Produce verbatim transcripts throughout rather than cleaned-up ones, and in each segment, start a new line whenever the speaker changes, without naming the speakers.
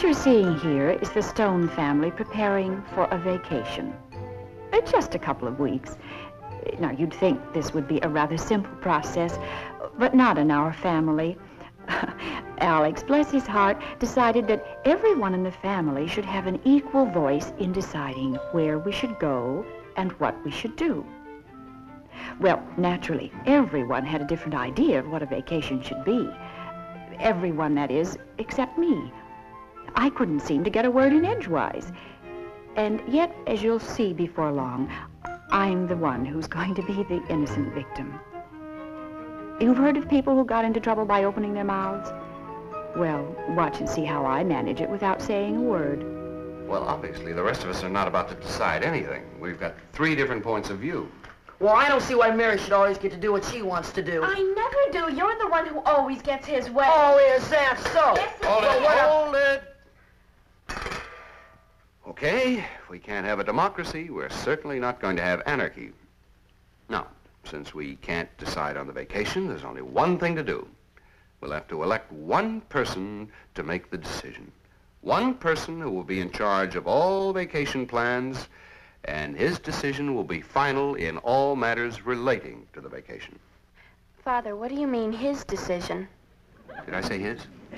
you're seeing here is the Stone family preparing for a vacation. Uh, just a couple of weeks. Now, you'd think this would be a rather simple process, but not in our family. Alex, bless his heart, decided that everyone in the family should have an equal voice in deciding where we should go and what we should do. Well, naturally, everyone had a different idea of what a vacation should be. Everyone, that is, except me. I couldn't seem to get a word in edgewise. And yet, as you'll see before long, I'm the one who's going to be the innocent victim. You've heard of people who got into trouble by opening their mouths? Well, watch and see how I manage it without saying a word.
Well, obviously, the rest of us are not about to decide anything. We've got three different points of view.
Well, I don't see why Mary should always get to do what she wants to do.
I never do. You're the one who always gets his way.
Oh, is that so?
Yes, it
Hold
is.
it, hold it. Okay, if we can't have a democracy, we're certainly not going to have anarchy. Now, since we can't decide on the vacation, there's only one thing to do. We'll have to elect one person to make the decision. One person who will be in charge of all vacation plans, and his decision will be final in all matters relating to the vacation.
Father, what do you mean, his decision?
Did I say his?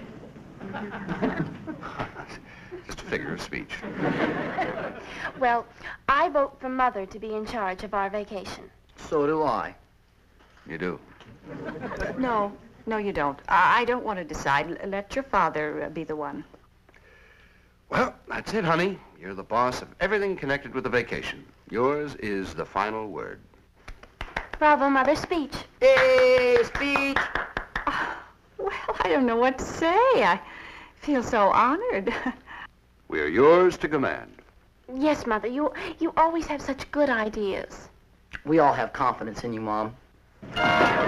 Just a figure of speech.
Well, I vote for Mother to be in charge of our vacation.
So do I.
You do?
No, no, you don't. I, I don't want to decide. L- Let your father uh, be the one.
Well, that's it, honey. You're the boss of everything connected with the vacation. Yours is the final word.
Bravo, Mother. Speech.
Hey, speech.
Well, I don't know what to say. I feel so honored.
We're yours to command.
Yes, Mother. You, you always have such good ideas.
We all have confidence in you, Mom.
Oh.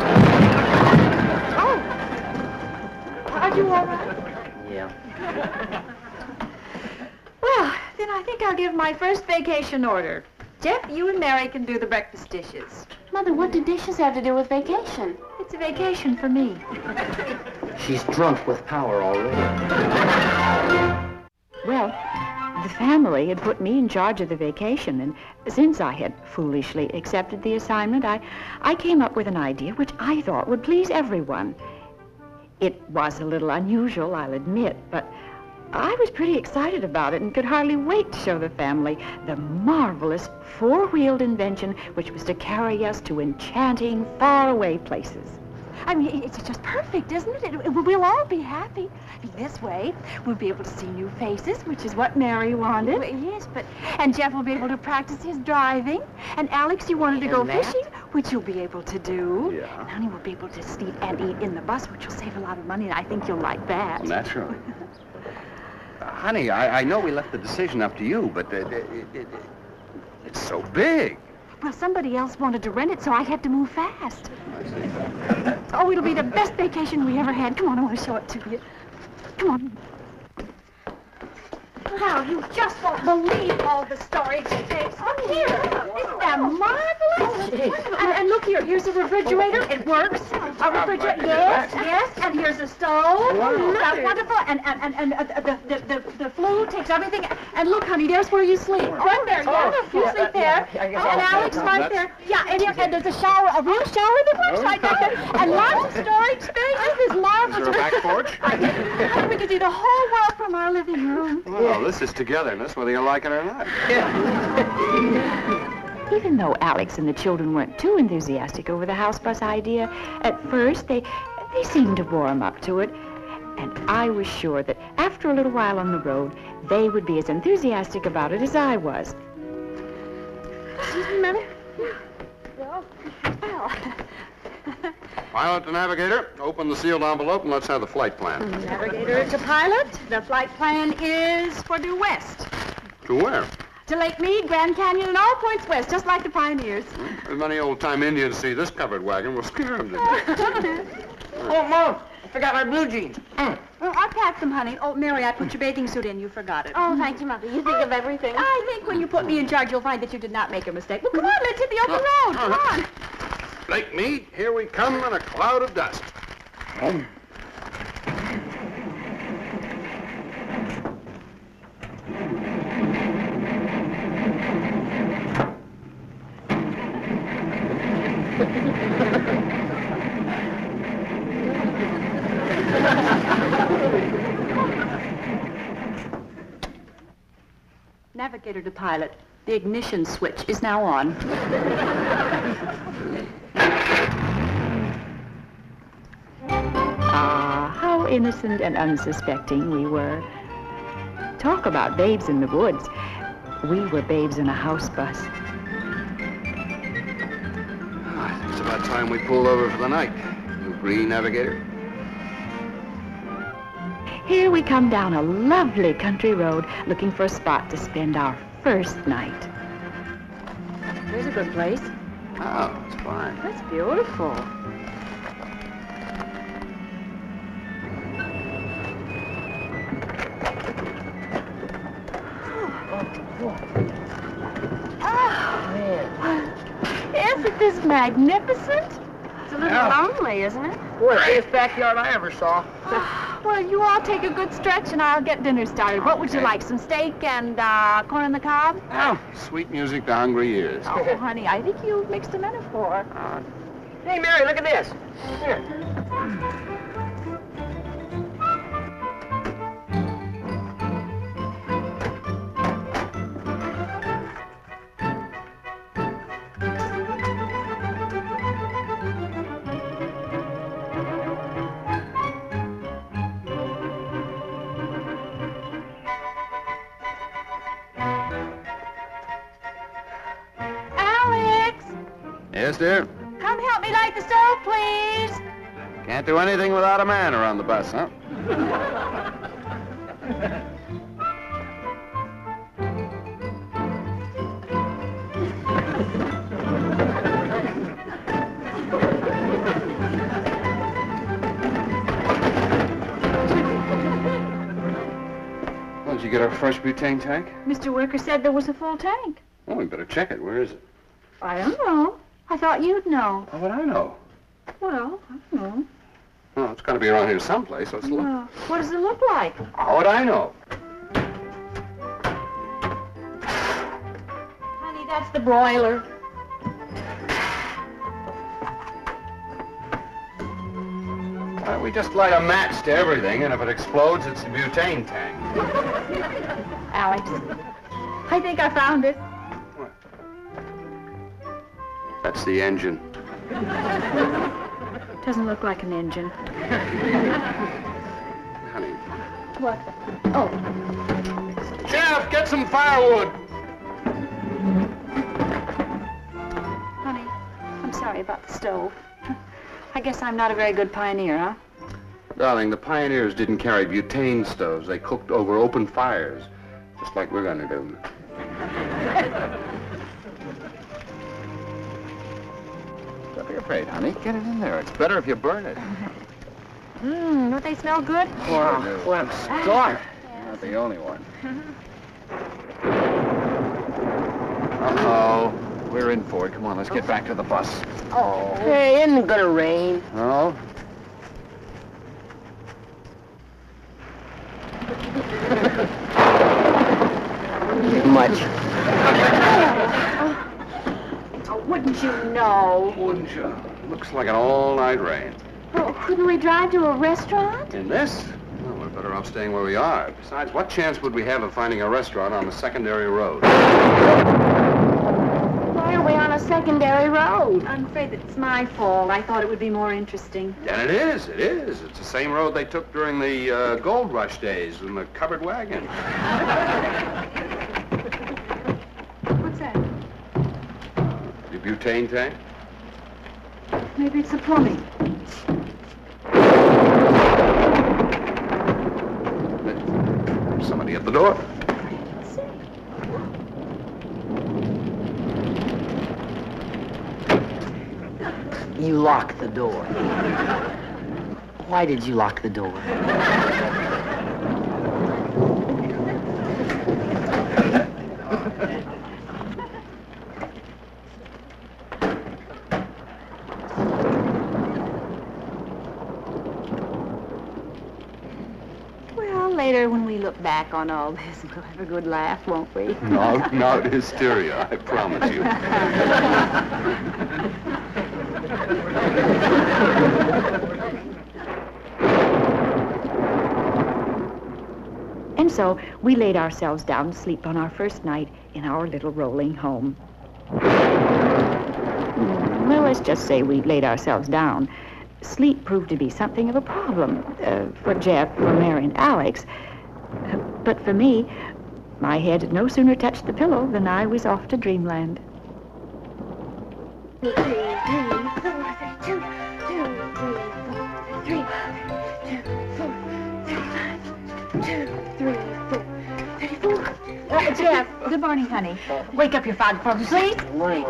Are you all right?
Yeah.
Well, then I think I'll give my first vacation order. Jeff, you and Mary can do the breakfast dishes.
Mother, what do dishes have to do with vacation?
It's a vacation for me.
She's drunk with power already.
Well, the family had put me in charge of the vacation, and since I had foolishly accepted the assignment, I, I came up with an idea which I thought would please everyone. It was a little unusual, I'll admit, but I was pretty excited about it and could hardly wait to show the family the marvelous four-wheeled invention which was to carry us to enchanting, faraway places.
I mean, it's just perfect, isn't it? it? We'll all be happy. This way, we'll be able to see new faces, which is what Mary wanted. Well, yes, but... And Jeff will be able to practice his driving. And Alex, you wanted to
And
go
Matt?
fishing, which you'll be able to do.
Yeah.
And Honey will be able to sleep and eat in the bus, which will save a lot of money, and I think you'll like that.
Naturally. uh, honey, I, I know we left the decision up to you, but uh, it, it, it, it's so big.
Well, somebody else wanted to rent it, so I had to move fast. Oh, it'll be the best vacation we ever had. Come on, I want to show it to you. Come on. Now, you just won't believe all the storage space. Look here. Isn't that marvelous? And, and look here. Here's a refrigerator. It works. A refrigerator. Yes, yes. And here's a stove. That's wonderful. And and and, and uh, the, the the the flue takes everything. And look, honey, there's where you sleep. Right there. Yeah. You sleep there. And Alex right there. Yeah. And, here, and there's a shower, a real shower that works right there. And lots of storage space. This is marvelous.
Is there a back porch?
We can see the whole world from our living room.
Well, this is togetherness, whether you like it or not.
Even though Alex and the children weren't too enthusiastic over the house bus idea, at first they, they seemed to warm up to it. And I was sure that after a little while on the road, they would be as enthusiastic about it as I was.
Excuse me, Mother. Well, well.
Pilot to navigator, open the sealed envelope and let's have the flight plan.
Navigator to pilot. The flight plan is for due west.
To where?
To Lake Mead, Grand Canyon, and all points west, just like the pioneers.
If many old-time Indians see this covered wagon, we'll scare them to death.
Oh, Mom, I forgot my blue jeans. Mm.
Well, I packed them, honey. Oh, Mary, I put your bathing suit in. You forgot it.
Oh, thank you, Mother. You think of everything.
I think when you put me in charge, you'll find that you did not make a mistake. Well, come on, let's hit the open road. Come on.
Lake Mead, here we come in a cloud of dust.
Oh.
Navigator to pilot. The ignition switch is now on. Ah, how innocent and unsuspecting we were. Talk about babes in the woods. We were babes in a house bus.
I think it's about time we pulled over for the night. You agree, Navigator?
Here we come down a lovely country road looking for a spot to spend our first night. There's a good place.
Oh, it's fine.
That's beautiful. Isn't this magnificent?
It's a little
Yeah.
lonely, isn't it? Boy, the biggest backyard I ever saw.
Well, you all take a good stretch and I'll get dinner started. What would you
Okay.
like? Some steak and uh, corn on the cob?
Oh, sweet music to hungry ears.
Oh, honey, I think you mixed a metaphor.
Uh, hey, Mary, look at this. Here.
Alex,
Yes, dear?
come help me light the stove, please.
Can't do anything without a man around the bus, huh? Well, did you get our fresh butane tank?
Mister Worker said there was a full tank.
Oh, we better check it. Where is it?
I don't know. I thought you'd know.
How would I know?
Well, I don't know.
Oh, it's got to be around here someplace. Let's look.
Uh, what does it look like?
How would I know?
Honey, that's the broiler.
Why don't we just light a match to everything, and if it explodes, it's the butane tank.
Alex, I think I found it.
That's the engine.
Doesn't look like an engine.
Honey.
What? Oh,
Jeff, get some firewood.
honey, I'm sorry about the stove. I guess I'm not a very good pioneer, huh?
Darling, the pioneers didn't carry butane stoves. They cooked over open fires, just like we're going to do. Don't be afraid, honey. Get it in there. It's better if you burn it.
Mmm, don't they smell good?
Wow, what a start.
Not the only one. Uh-oh. We're in for it. Come on, let's get back to the bus.
Oh. Hey, isn't it gonna rain?
Oh?
Much.
Oh, wouldn't you know?
Wouldn't you? Looks like an all-night rain.
Well, couldn't we drive to a restaurant?
In this? Well, we're better off staying where we are. Besides, what chance would we have of finding a restaurant on the secondary road?
Why are we on a secondary road? I'm afraid that it's my fault. I thought it would be more interesting.
And it is, it is. It's the same road they took during the uh, gold rush days in the covered wagon.
What's that?
The butane tank?
Maybe it's the plumbing.
There's somebody at the door.
Let's see.
You locked the door. Why did you lock the door?
Well, later when we look back on all this, we'll have a good laugh, won't we?
No, not hysteria, I promise you.
so we laid ourselves down to sleep on our first night in our little rolling home. Well, let's just say we laid ourselves down. Sleep proved to be something of a problem uh, for Jeff, for Mary, and Alex. Uh, but for me, my head had no sooner touched the pillow than I was off to dreamland.
Three, three, four, two, two, three, four, two, two, three, four, thirty-four.
Uh, Jeff, good morning, honey. Wake up your father from sleep.
Wait.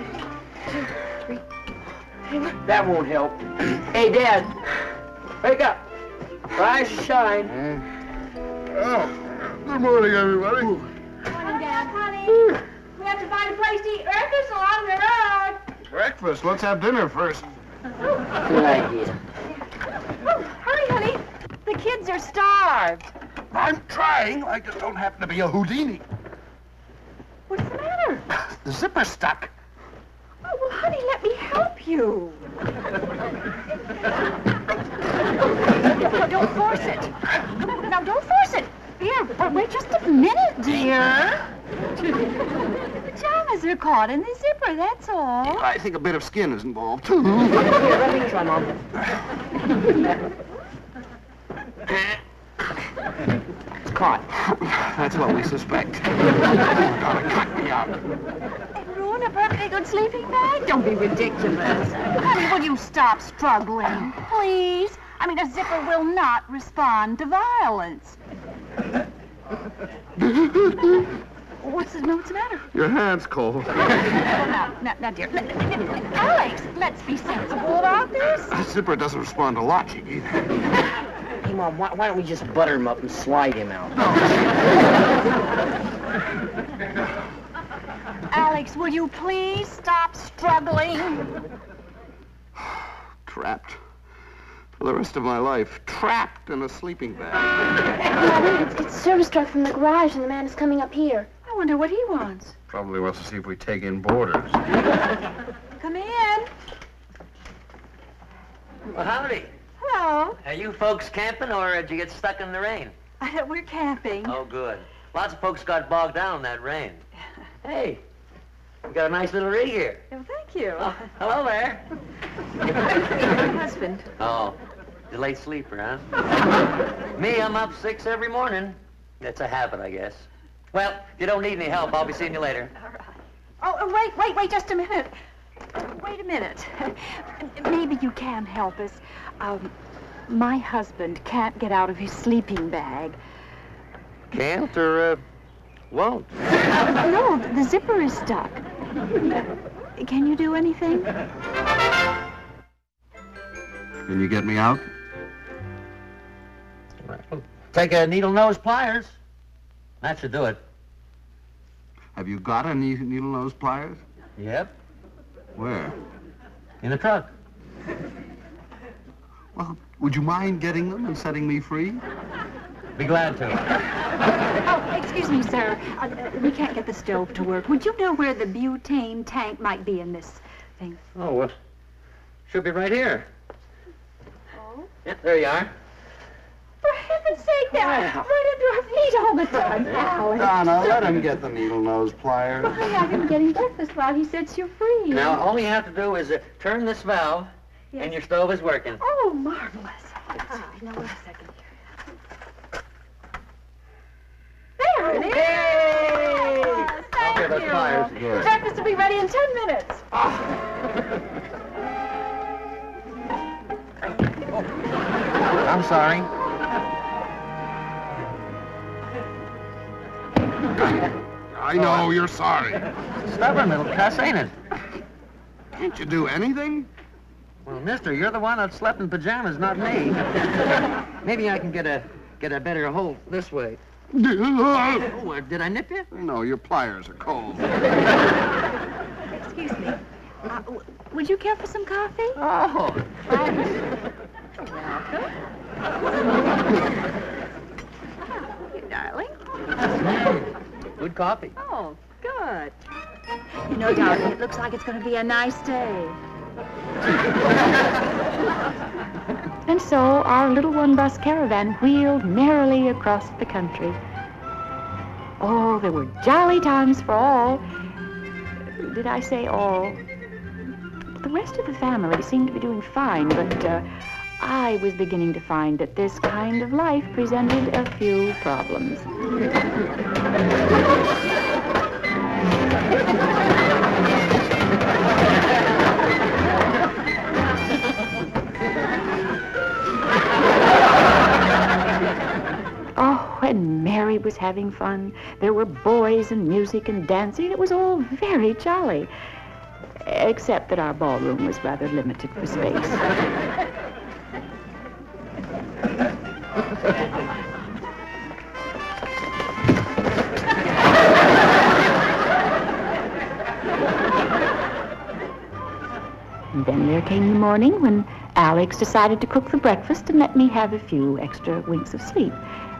That won't help. Hey, Dad. Wake up. Rise and shine.
Oh, good morning, everybody.
Morning, Dad, honey. We have to find a place to eat breakfast along the road.
Breakfast. Let's have dinner first.
Good idea.
Oh, hurry, honey. The kids are starved.
I'm trying. I just don't happen to be a Houdini.
What's the matter?
The zipper's stuck.
Oh, well, honey, let me help you. Don't force it. Now, don't force it. Here, wait just a minute, dear. The pajamas are caught in the zipper, that's all.
I think a bit of skin is involved, too.
Here, let me try, Mom. It's caught.
That's what we suspect. Gotta cut me out.
And ruin a perfectly good sleeping bag? Don't be ridiculous. Honey, will you stop struggling, please? I mean, a zipper will not respond to violence. What's the, what's the matter?
Your hand's cold.
Oh, now, now, now, dear. L- l- l- Alex, let's be sensible about this.
The zipper doesn't respond to logic either.
Hey, Mom, why, why don't we just butter him up and slide him out?
Alex, will you please stop struggling?
Trapped. For the rest of my life. Trapped in a sleeping bag.
Mother, it's, it's service truck from the garage, and the man is coming up here.
I wonder what he wants.
Probably wants to see if we take in boarders.
Come in.
Well, howdy.
Hello.
Are you folks camping, or did you get stuck in the rain?
We're camping.
Oh, good. Lots of folks got bogged down in that rain. Hey, you got a nice little rig here.
Oh, thank you.
Oh, hello there.
My husband.
Oh, you're a late sleeper, huh? Me, I'm up six every morning. That's a habit, I guess. Well, if you don't need any help, I'll be seeing you later.
All right. Oh, uh, wait, wait, wait just a minute. Wait a minute. Maybe you can help us. Um, my husband can't get out of his sleeping bag.
Can't or, uh, won't?
No, the zipper is stuck. Can you do anything?
Can you get me out?
Take a needle-nose pliers. That should do it.
Have you got any needle-nose pliers?
Yep,
Where?
in the truck.
Well, would you mind getting them and setting me free?
Be glad to.
Oh, excuse me, sir. Uh, uh, we can't get the stove to work. Would you know where the butane tank might be in this thing?
Oh, well, should be right here.
Oh?
Yep, there you are.
For heaven's sake, now,
Wow.
right under our feet all the time, Alex.
Donna, let him get the needle-nose pliers.
Well, honey, I've been getting breakfast while he sets you free.
Now, all you have to do is uh, turn this valve,
Yes.
and your stove is working.
Oh, marvelous. Ah, now, wait a second. There it is.
Hey!
Yes, thank
Okay, those
you.
pliers.
Good.
Breakfast will be ready in ten minutes.
I'm sorry.
I know, you're sorry.
Stubborn little cuss, ain't it?
Can't you do anything?
Well, mister, you're the one that slept in pajamas, not me. Maybe I can get a get a better hold this way.
No,
Oh, uh, did I nip you?
your pliers are cold.
Excuse me. Uh, w- would you care for some coffee?
Oh.
You darling.
Good coffee.
Oh, good. You know, darling, it looks like it's going to be a nice day.
And so our little one-bus caravan wheeled merrily across the country, Oh, there were jolly times for all. Did I say all? The rest of the family seemed to be doing fine, but uh, I was beginning to find that this kind of life presented a few problems. Oh, and Mary was having fun. There were boys and music and dancing. It was all very jolly. Except that our ballroom was rather limited for space. And then there came the morning when Alex decided to cook the breakfast and let me have a few extra winks of sleep.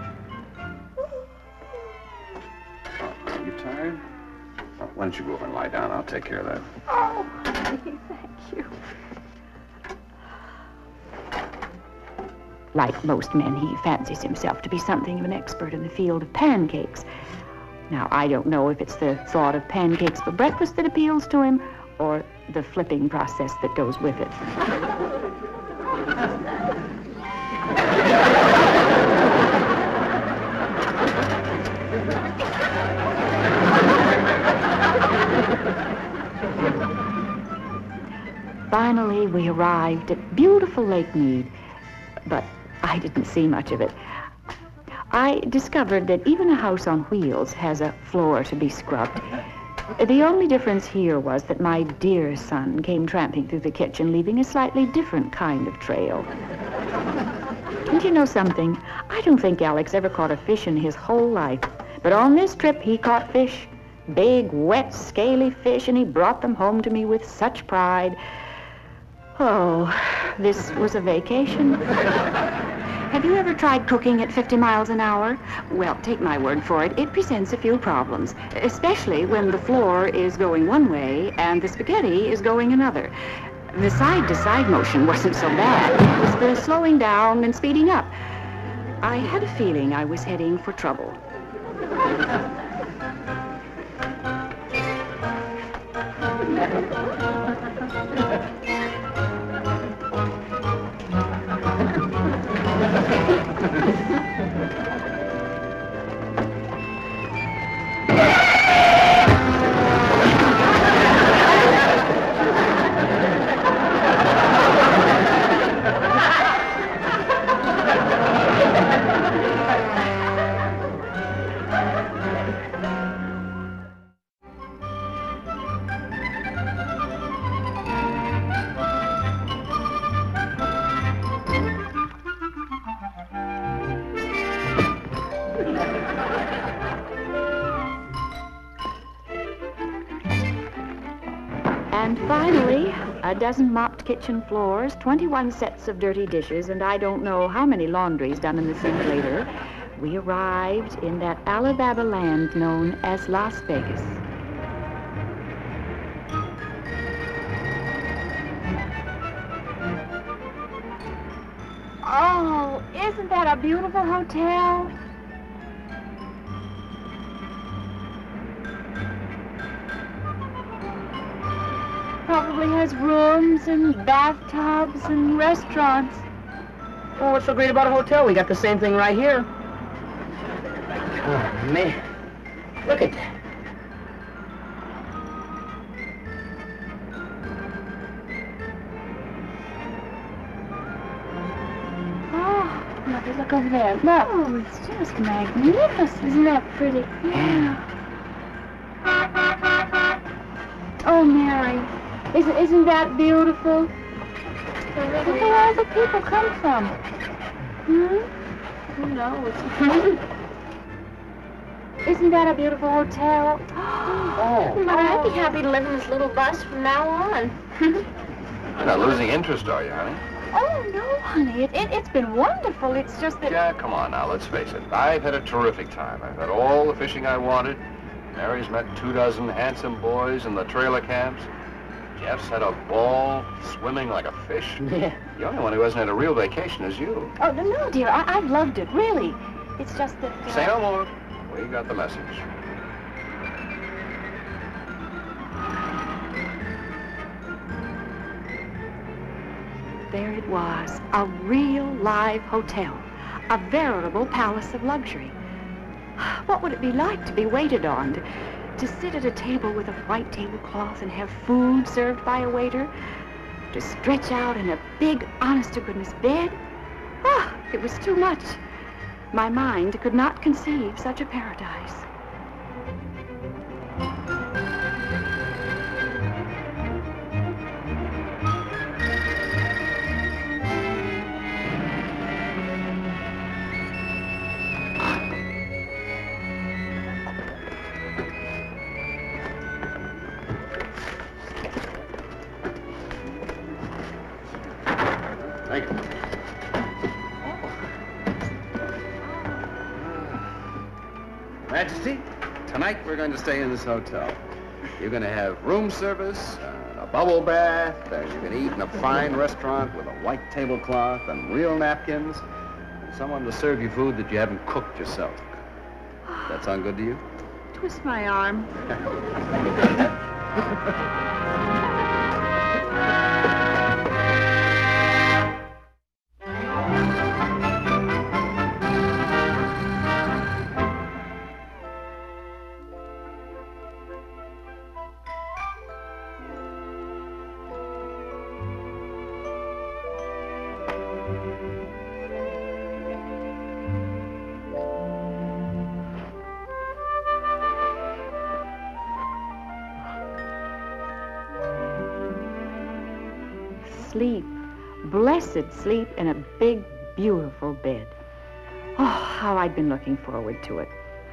Are you tired? Oh, why don't you go over and lie down? I'll take care of that.
Oh, thank you. Like most men, he fancies himself to be something of an expert in the field of pancakes. Now, I don't know if it's the thought of pancakes for breakfast that appeals to him, or the flipping process that goes with it. Finally, we arrived at beautiful Lake Mead, but I didn't see much of it. I discovered that even a house on wheels has a floor to be scrubbed. The only difference here was that my dear son came tramping through the kitchen, leaving a slightly different kind of trail. And you know something? I don't think Alex ever caught a fish in his whole life. But on this trip, he caught fish. Big, wet, scaly fish, and he brought them home to me with such pride. Oh, this was a vacation. Have you ever tried cooking at fifty miles an hour? Well, take my word for it, it presents a few problems, especially when the floor is going one way and the spaghetti is going another. The side-to-side motion wasn't so bad. It was the slowing down and speeding up. I had a feeling I was heading for trouble. And finally, a dozen mopped kitchen floors, twenty-one sets of dirty dishes, and I don't know how many laundries done in the sink later, we arrived in that Alibaba land known as Las Vegas. Oh, isn't that a beautiful hotel? Probably has rooms and bathtubs and restaurants.
Oh, what's so great about a hotel? We got the same thing right here. Oh, man. Look at that.
Oh, mother, look over there. Look. Oh, it's just magnificent. Isn't that pretty? Yeah. Oh, Mary. Isn't, isn't that beautiful? Where do all the people come from? Hmm? Who knows? Isn't that a beautiful hotel?
Oh.
Mother, I'd be happy to live in this little bus from now on.
You're not losing interest, are you, honey?
Oh, no, honey. It, it, it's been wonderful. It's just that...
Yeah, come on now, let's face it. I've had a terrific time. I've had all the fishing I wanted. Mary's met two dozen handsome boys in the trailer camps. Jeff's had a ball, swimming like a fish.
Yeah.
The only one who hasn't had a real vacation is you.
Oh, no, dear. I, I've loved it, really. It's just that... Uh...
Say no more. We got the message.
There it was, a real live hotel, a veritable palace of luxury. What would it be like to be waited on, to, to sit at a table with a white tablecloth and have food served by a waiter, to stretch out in a big, honest-to-goodness bed? Ah, it was too much. My mind could not conceive such a paradise.
Thank you. Majesty, tonight we're going to stay in this hotel. You're going to have room service, uh, a bubble bath, uh, you're going to eat in a fine restaurant with a white tablecloth and real napkins, and someone to serve you food that you haven't cooked yourself. That sound good to you?
Twist my arm. Sleep, blessed sleep in a big, beautiful bed. Oh, how I'd been looking forward to it.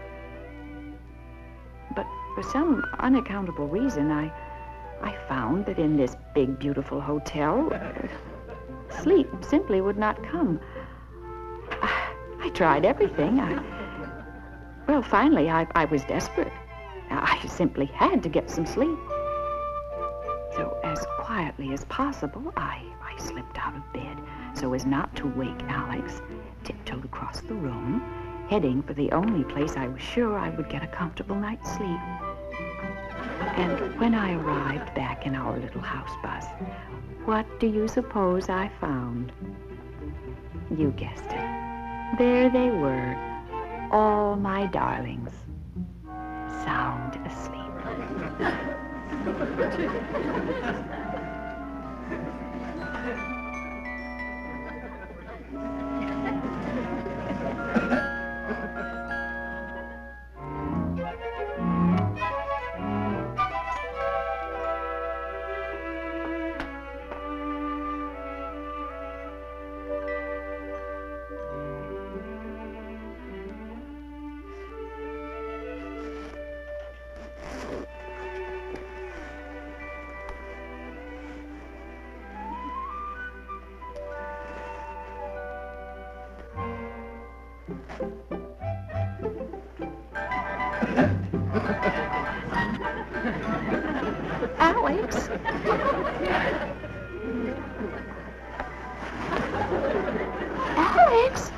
But for some unaccountable reason, I, I found that in this big, beautiful hotel, uh, sleep simply would not come. I, I tried everything. I, well, finally, I, I was desperate. I simply had to get some sleep. So as quietly as possible, I, I slipped out of bed so as not to wake Alex, tiptoed across the room, heading for the only place I was sure I would get a comfortable night's sleep. And when I arrived back in our little house bus, what do you suppose I found? You guessed it. There they were, all my darlings, sound asleep. Alex? Alex?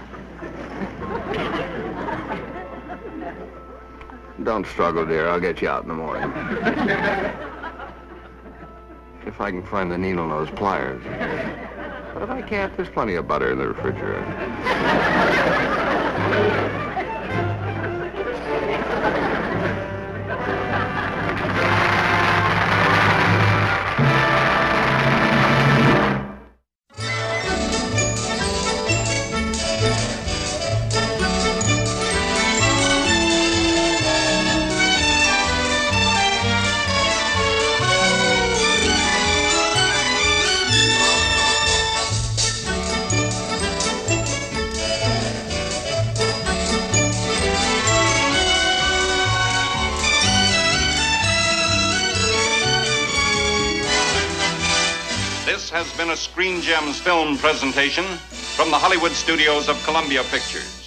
Don't struggle, dear. I'll get you out in the morning. If I can find the needle-nose pliers. But if I can't, there's plenty of butter in the refrigerator.
This has been a Screen Gems film presentation from the Hollywood studios of Columbia Pictures.